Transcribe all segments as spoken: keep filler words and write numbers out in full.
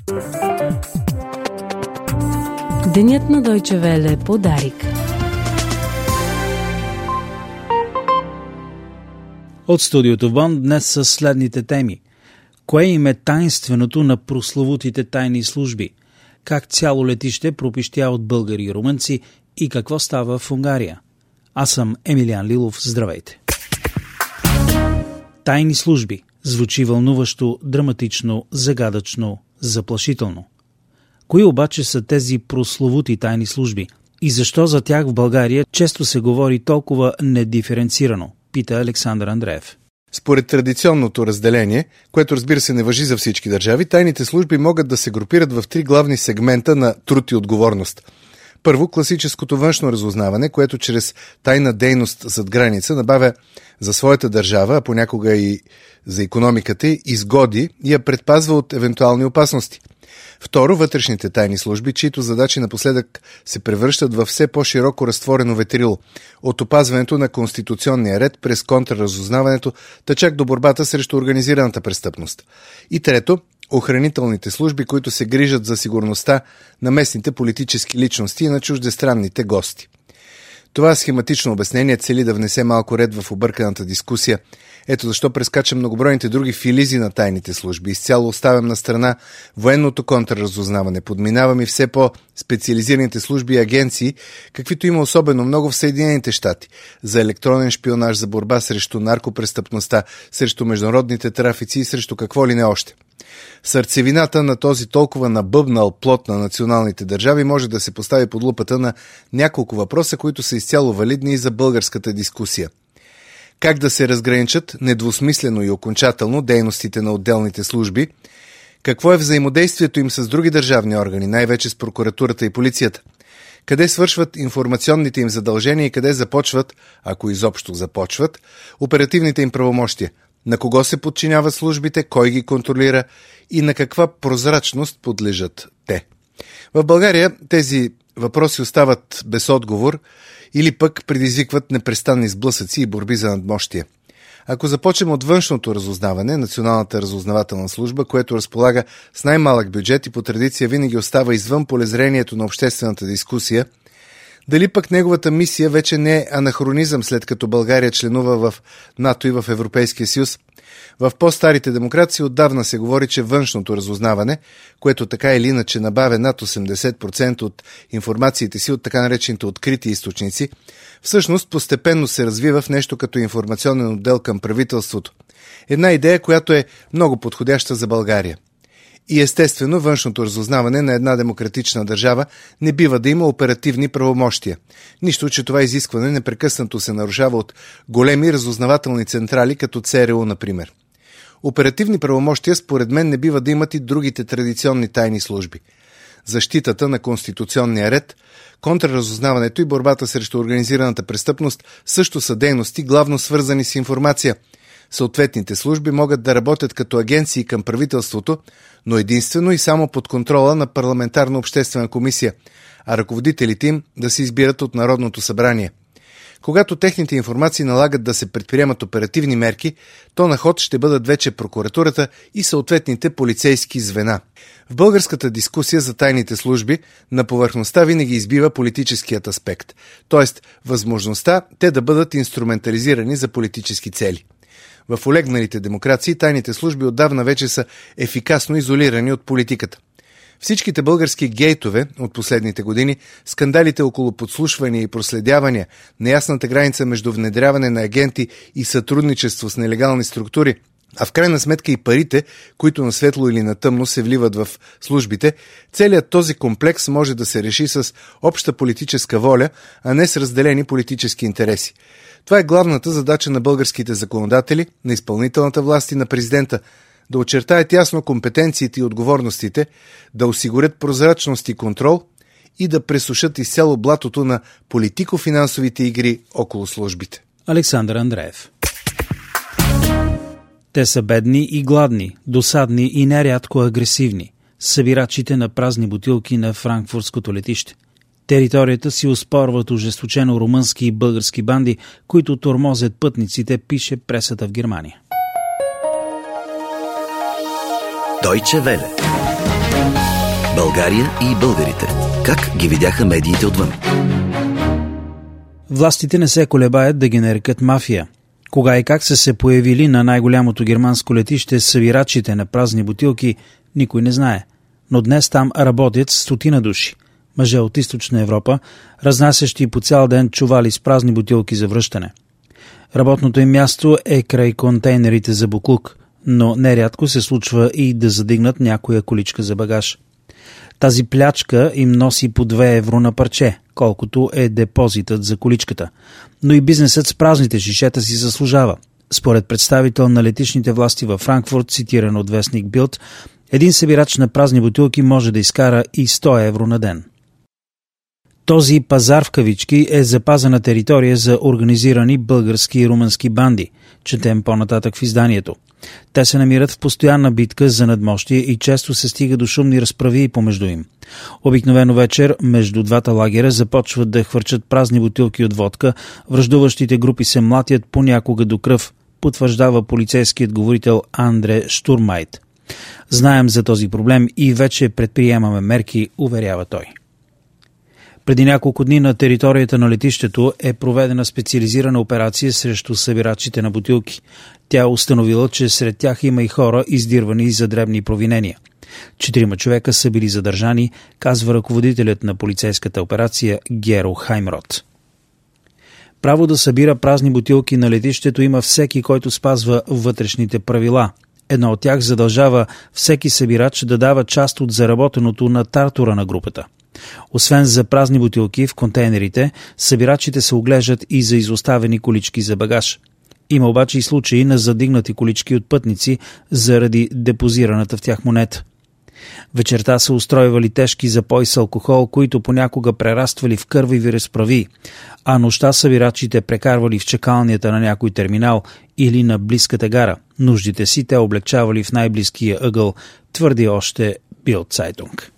Денят на Дойче Веле подарик. От студиото в Бон днес са следните теми. Кое им е таинственото на прословутите тайни служби? Как цяло летище пропищя от българи и румънци и какво става в Унгария? Аз съм Емилиан Лилов. Здравейте! Тайни служби. Звучи вълнуващо, драматично, загадъчно, заплашително. Кои обаче са тези прословути тайни служби? И защо за тях в България често се говори толкова недиференцирано? Пита Александър Андреев. Според традиционното разделение, което разбира се не важи за всички държави, тайните служби могат да се групират в три главни сегмента на труд и отговорност. Първо, класическото външно разузнаване, което чрез тайна дейност зад граница набавя за своята държава, а понякога и за икономиката й, изгоди и я предпазва от евентуални опасности. Второ, вътрешните тайни служби, чието задачи напоследък се превръщат във все по-широко разтворено ветрило, от опазването на конституционния ред през контрразузнаването, та чак до борбата срещу организираната престъпност. И трето, охранителните служби, които се грижат за сигурността на местните политически личности и на чуждестранните гости. Това схематично обяснение цели да внесе малко ред в обърканата дискусия. Ето защо прескачам многобройните други филизи на тайните служби. Изцяло оставям на страна военното контрразузнаване. Подминавам и все по-специализираните служби и агенции, каквито има особено много в Съединените щати. За електронен шпионаж, за борба срещу наркопрестъпността, срещу международните трафици и срещу какво ли не още. Сърцевината на този толкова набъбнал плод на националните държави може да се постави под лупата на няколко въпроса, които са изцяло валидни и за българската дискусия. Как да се разграничат недвусмислено и окончателно дейностите на отделните служби? Какво е взаимодействието им с други държавни органи, най-вече с прокуратурата и полицията? Къде свършват информационните им задължения и къде започват, ако изобщо започват, оперативните им правомощия? На кого се подчиняват службите, кой ги контролира и на каква прозрачност подлежат те? В България тези въпроси остават без отговор или пък предизвикват непрестанни сблъсъци и борби за надмощие. Ако започнем от външното разузнаване, Националната разузнавателна служба, което разполага с най-малък бюджет и по традиция винаги остава извън полезрението на обществената дискусия, дали пък неговата мисия вече не е анахронизъм, след като България членува в НАТО и в Европейския съюз? В по-старите демокрации отдавна се говори, че външното разузнаване, което така или иначе набавя над осемдесет процента от информациите си от така наречените открити източници, всъщност постепенно се развива в нещо като информационен отдел към правителството. Една идея, която е много подходяща за България. И естествено, външното разузнаване на една демократична държава не бива да има оперативни правомощия. Нищо, че това изискване непрекъснато се нарушава от големи разузнавателни централи, като ЦРУ, например. Оперативни правомощия, според мен, не бива да имат и другите традиционни тайни служби. Защитата на конституционния ред, контрразузнаването и борбата срещу организираната престъпност също са дейности, главно свързани с информация. Съответните служби могат да работят като агенции към правителството, но единствено и само под контрола на парламентарна обществена комисия, а ръководителите им да се избират от Народното събрание. Когато техните информации налагат да се предприемат оперативни мерки, то на ход ще бъдат вече прокуратурата и съответните полицейски звена. В българската дискусия за тайните служби на повърхността винаги избива политическият аспект, т.е. възможността те да бъдат инструментализирани за политически цели. В олегналите демокрации тайните служби отдавна вече са ефикасно изолирани от политиката. Всичките български гейтове от последните години, скандалите около подслушвания и проследявания, неясната граница между внедряване на агенти и сътрудничество с нелегални структури, а в крайна сметка и парите, които на светло или на тъмно се вливат в службите, целият този комплекс може да се реши с обща политическа воля, а не с разделени политически интереси. Това е главната задача на българските законодатели, на изпълнителната власт и на президента – да очертаят ясно компетенциите и отговорностите, да осигурят прозрачност и контрол и да пресушат изцяло блатото на политико-финансовите игри около службите. Александър Андреев. Те са бедни и гладни, досадни и нерядко агресивни, събирачите на празни бутилки на франкфуртското летище. Територията си оспорват ожесточено румънски и български банди, които тормозят пътниците, пише пресата в Германия. Дойче Веле. България и българите. Как ги видяха медиите отвън? Властите не се колебаят да ги нарекат мафия. Кога и как са се появили на най-голямото германско летище събирачите на празни бутилки, никой не знае. Но днес там работят стотина души. Мъже от източна Европа, разнасящи по цял ден чували с празни бутилки за връщане. Работното им място е край контейнерите за буклук, но нерядко се случва и да задигнат някоя количка за багаж. Тази плячка им носи по две евро на парче, колкото е депозитът за количката. Но и бизнесът с празните шишета си заслужава. Според представител на летищните власти във Франкфурт, цитиран от вестник Билд, един събирач на празни бутилки може да изкара и сто евро на ден. Този пазар в кавички е запазена територия за организирани български и румънски банди, четем по-нататък в изданието. Те се намират в постоянна битка за надмощие и често се стига до шумни разправии помежду им. Обикновено вечер между двата лагера започват да хвърчат празни бутилки от водка, враждуващите групи се млатят понякога до кръв, потвърждава полицейският говорител Андре Штурмайт. Знаем за този проблем и вече предприемаме мерки, уверява той. Преди няколко дни на територията на летището е проведена специализирана операция срещу събирачите на бутилки. Тя е установила, че сред тях има и хора, издирвани за дребни провинения. Четирима човека са били задържани, казва ръководителят на полицейската операция Геро Хаймрот. Право да събира празни бутилки на летището има всеки, който спазва вътрешните правила. Едно от тях задължава всеки събирач да дава част от заработеното на тартура на групата. Освен за празни бутилки в контейнерите, събирачите се оглеждат и за изоставени колички за багаж. Има обаче и случаи на задигнати колички от пътници заради депозираната в тях монета. Вечерта са устройвали тежки запои с алкохол, които понякога прераствали в кървави разправи, а нощта събирачите прекарвали в чакалнията на някой терминал или на близката гара. Нуждите си те облегчавали в най-близкия ъгъл, твърди още Билд Цайтунг.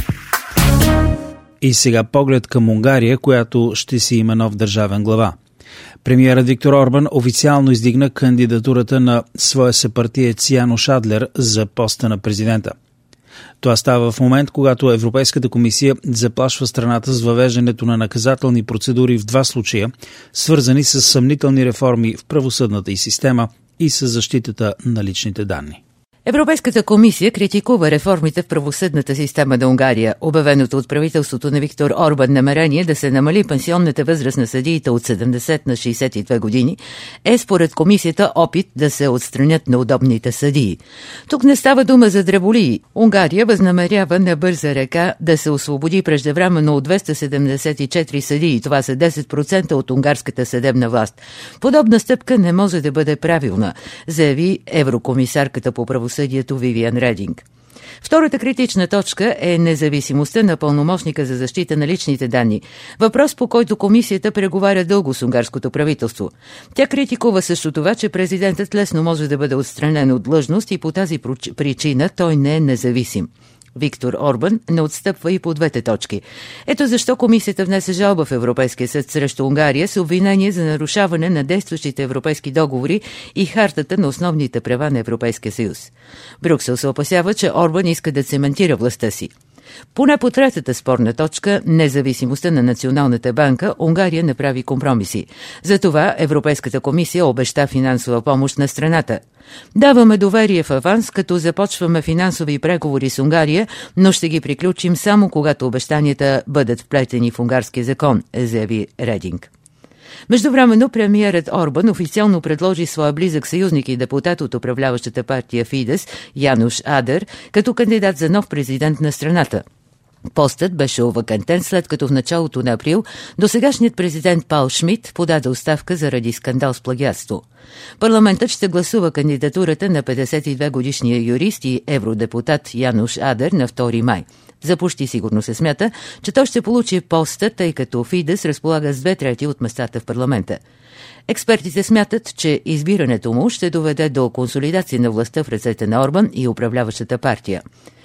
И сега поглед към Унгария, която ще си има нов държавен глава. Премиерът Виктор Орбан официално издигна кандидатурата на своя съпартиец Янош Адлер за поста на президента. Това става в момент, когато Европейската комисия заплашва страната с въвеждането на наказателни процедури в два случая, свързани с съмнителни реформи в правосъдната й система и с защитата на личните данни. Европейската комисия критикува реформите в правосъдната система на Унгария. Обявеното от правителството на Виктор Орбан намерение да се намали пенсионната възраст на съдиите от седемдесет на шейсет и две години е според комисията опит да се отстранят неудобните съдии. Тук не става дума за дреболии. Унгария възнамерява на бърза ръка да се освободи преждевременно от двеста седемдесет и четири съдии. Това са десет процента от унгарската съдебна власт. Подобна стъпка не може да бъде правилна, заяви еврокомисарката по правосъдие Вивиан Рединг. Втората критична точка е независимостта на пълномощника за защита на личните данни. Въпрос, по който комисията преговаря дълго с унгарското правителство. Тя критикува също това, че президентът лесно може да бъде отстранен от длъжност и по тази причина той не е независим. Виктор Орбан не отстъпва и по двете точки. Ето защо комисията внесе жалба в Европейския съд срещу Унгария с обвинение за нарушаване на действащите европейски договори и хартата на основните права на Европейския съюз. Брюксел се опасява, че Орбан иска да цементира властта си. Поне по третата спорна точка, независимостта на Националната банка, Унгария направи компромиси. Затова Европейската комисия обеща финансова помощ на страната. Даваме доверие в аванс, като започваме финансови преговори с Унгария, но ще ги приключим само когато обещанията бъдат вплетени в унгарския закон, заяви Рединг. Междувременно премиерът Орбан официално предложи своя близък съюзник и депутат от управляващата партия Фидес Янош Адер като кандидат за нов президент на страната. Постът беше овакантен, след като в началото на април досегашният президент Паул Шмидт подаде оставка заради скандал с плагиатство. Парламентът ще гласува кандидатурата на петдесет и две годишния юрист и евродепутат Янош Адер на втори май. За почти сигурно се смята, че той ще получи поста, тъй като Фидес разполага с две трети от местата в парламента. Експертите смятат, че избирането му ще доведе до консолидация на властта в ръцете на Орбан и управляващата партия.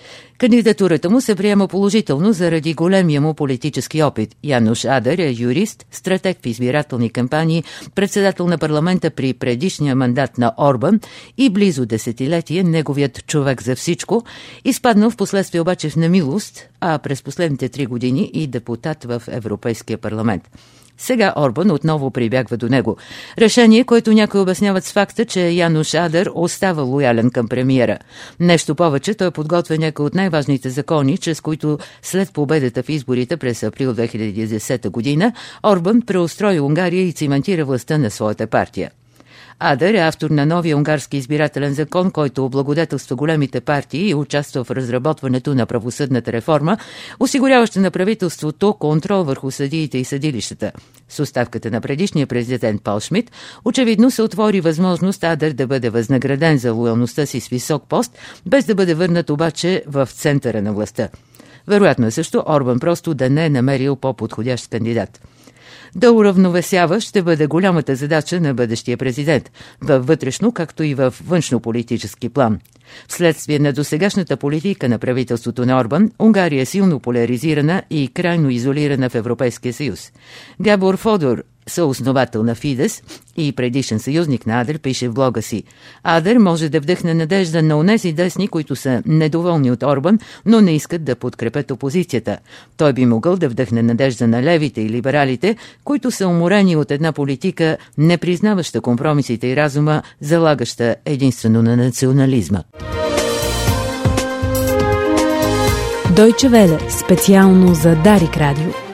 Кандидатурата му се приема положително заради големия му политически опит. Януш Адер е юрист, стратег в избирателни кампании, председател на парламента при предишния мандат на Орбан и близо десетилетие неговият човек за всичко, изпаднал в последствие обаче в немилост, а през последните три години и депутат в Европейския парламент. Сега Орбан отново прибягва до него. Решение, което някои обясняват с факта, че Януш Адер остава лоялен към премиера. Нещо повече, той подготвя някои от най-важните закони, чрез които след победата в изборите през април две хиляди и десета година Орбан преустрои Унгария и циментира властта на своята партия. Адер е автор на новия унгарски избирателен закон, който облагодетелства големите партии и участва в разработването на правосъдната реформа, осигуряваща на правителството контрол върху съдиите и съдилищата. С оставката на предишния президент Пал Шмидт, очевидно се отвори възможност Адер да бъде възнаграден за лоялността си с висок пост, без да бъде върнат обаче в центъра на властта. Вероятно е също Орбан просто да не е намерил по-подходящ кандидат. Да уравновесява ще бъде голямата задача на бъдещия президент, във вътрешно, както и във външно-политически план. Вследствие на досегашната политика на правителството на Орбан, Унгария е силно поляризирана и крайно изолирана в Европейския съюз. Габор Фодор, съосновател на Фидес и предишен съюзник на Адер, пише в блога си: Адер може да вдъхне надежда на онези десни, които са недоволни от Орбан, но не искат да подкрепят опозицията. Той би могъл да вдъхне надежда на левите и либералите, които са уморени от една политика, не признаваща компромисите и разума, залагаща единствено на национализма. Deutsche Welle, специално за Дарик Радио.